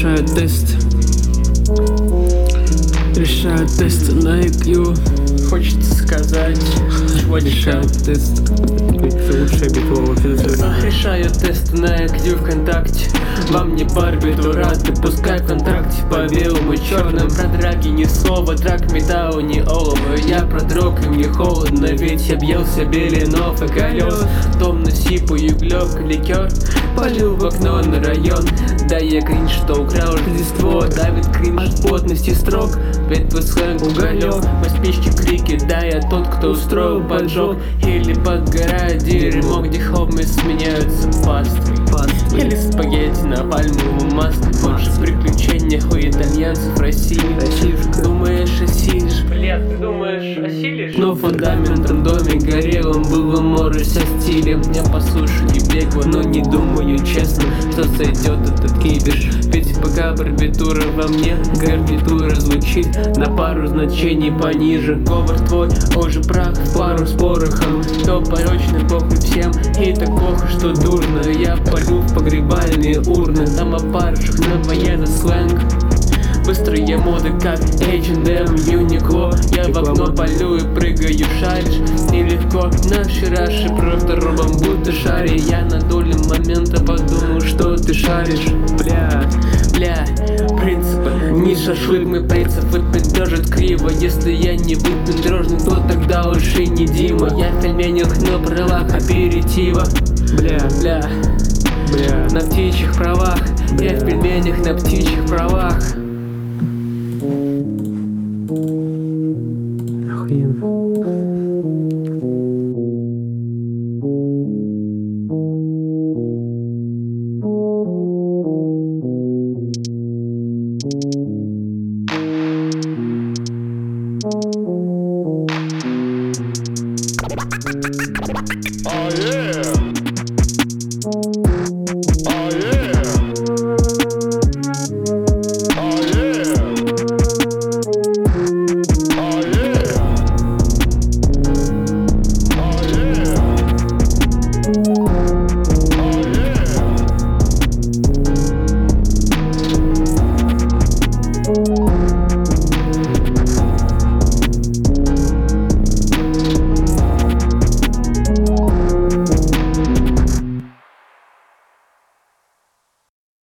решаю тест. Решаю тест на IQ. Хочется сказать, Решаю тест. Лучшая битва вообще. решаю тест на IQ ВКонтакте. Вам не барбитураты, пускай ВКонтакте по белому и черным. Про драки ни слова, драк металл, ни олова. Я продрог и мне холодно, ведь я бьелся беленов и колес. Томно сипаю глёк, ликер, полил в окно на район. Да я кринж, что украл Рождество. Давит кринж от плотности строк, ведь твой сленг уголек. По спичке крики, да я тот, кто устроил поджог. Или подгорает дерьмо, где хобби сменяются пастой. Или спагетти на пальмовом масле. Больше приключений у итальянцев в России. Думаешь, осилишь? Блядь, ты думаешь, осилишь? Но фундамент в доме горел, он был море со стилем. Я по суше не бегу, но не думаю честно, что сойдет этот кипиш. Ведь пока барбитура во мне, гарнитура звучит на пару значений пониже. Говор твой, уже прах в пару с порохом. То порочный похуй всем, и так плохо, что дурно. Я полю в погребальные урны, там опарышек на военный сленг. Быстрые моды, как H&M, Uniqlo. Я в окно полю и прыгаю, шаришь. И легко, наши раши просто робом будто шари. Я на долю момента подумал, что ты шаришь. Бля, принципы, не шашлык, мой принцип поддержит криво. Если я не выпендрежный, то тогда уж и не Дима. Я в пельменях на правах аперитива. Бля, на птичьих правах. Я в пельменях на птичьих правах.